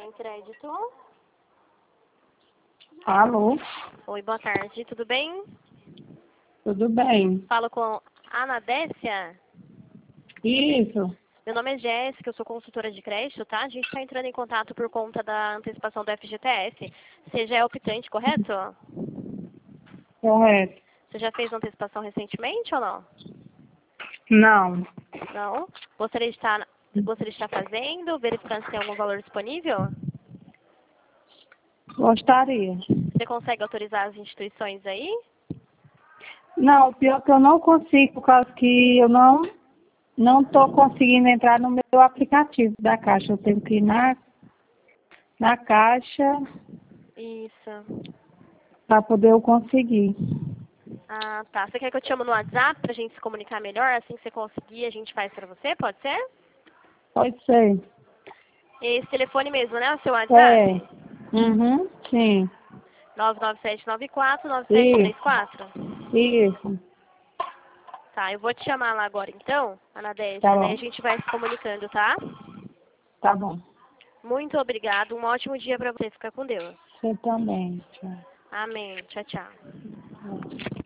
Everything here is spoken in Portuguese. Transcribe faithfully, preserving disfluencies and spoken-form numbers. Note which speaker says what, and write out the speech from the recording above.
Speaker 1: em crédito.
Speaker 2: Alô?
Speaker 1: Oi, boa tarde, tudo bem?
Speaker 2: Tudo bem?
Speaker 1: Falo com a Anadécia.
Speaker 2: Isso.
Speaker 1: Meu nome é Jéssica, eu sou consultora de crédito, tá? A gente está entrando em contato por conta da antecipação do F G T S. Você já é optante, correto?
Speaker 2: Correto.
Speaker 1: Você já fez antecipação recentemente ou não?
Speaker 2: Não.
Speaker 1: Não? Gostaria de estar, gostaria de estar fazendo, verificando se tem algum valor disponível?
Speaker 2: Gostaria.
Speaker 1: Você consegue autorizar as instituições aí?
Speaker 2: Não, pior que eu não consigo, por causa que eu não não estou conseguindo entrar no meu aplicativo da Caixa. Eu tenho que ir na, na Caixa
Speaker 1: Isso.
Speaker 2: para poder eu conseguir.
Speaker 1: Ah, tá. Você quer que eu te chame no WhatsApp pra gente se comunicar melhor? Assim que você conseguir, a gente faz pra você, pode ser?
Speaker 2: Pode ser.
Speaker 1: Esse telefone mesmo, né? O seu
Speaker 2: É.
Speaker 1: WhatsApp?
Speaker 2: Uhum, sim.
Speaker 1: nove nove sete nove quatro nove sete três
Speaker 2: Isso.
Speaker 1: quatro.
Speaker 2: Isso.
Speaker 1: Tá, eu vou te chamar lá agora então,
Speaker 2: Tá
Speaker 1: Anadécia, daí a
Speaker 2: bom.
Speaker 1: gente vai se comunicando, tá?
Speaker 2: Tá bom.
Speaker 1: Muito obrigado, um ótimo dia pra você, ficar com Deus.
Speaker 2: Você também. Tchau.
Speaker 1: Amém, tchau, tchau.